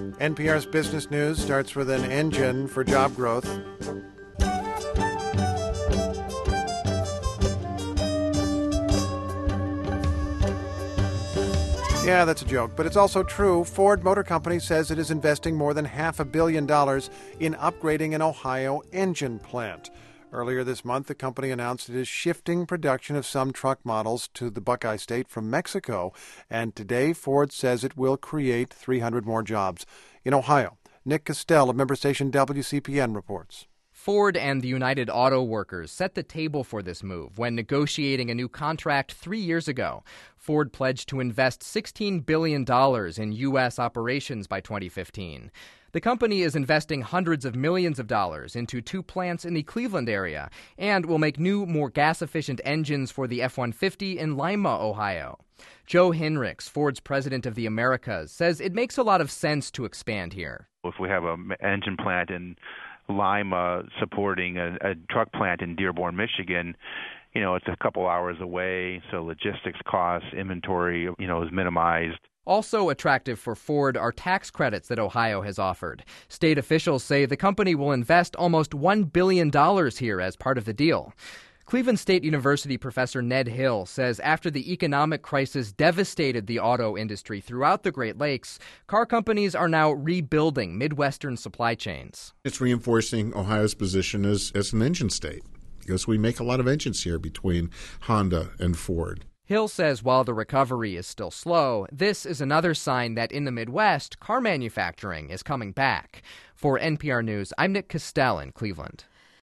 NPR's Business News starts with an engine for job growth. Yeah, that's a joke, but it's also true. Ford Motor Company says it is investing more than $500 million in upgrading an Ohio engine plant. Earlier this month, the company announced it is shifting production of some truck models to the Buckeye State from Mexico, and today Ford says it will create 300 more jobs in Ohio. Nick Castell of member station WCPN reports. Ford and the United Auto Workers set the table for this move when negotiating a new contract 3 years ago. Ford pledged to invest $16 billion in U.S. operations by 2015. The company is investing hundreds of millions of dollars into 2 plants in the Cleveland area and will make new, more gas-efficient engines for the F-150 in Lima, Ohio. Joe Hinrichs, Ford's president of the Americas, says it makes a lot of sense to expand here. If we have an engine plant in Lima supporting a truck plant in Dearborn, Michigan, it's a couple hours away, so logistics costs, inventory, is minimized. Also attractive for Ford are tax credits that Ohio has offered. State officials say the company will invest almost $1 billion here as part of the deal. Cleveland State University professor Ned Hill says after the economic crisis devastated the auto industry throughout the Great Lakes, car companies are now rebuilding Midwestern supply chains. It's reinforcing Ohio's position as an engine state because we make a lot of engines here between Honda and Ford. Hill says while the recovery is still slow, this is another sign that in the Midwest, car manufacturing is coming back. For NPR News, I'm Nick Castell in Cleveland.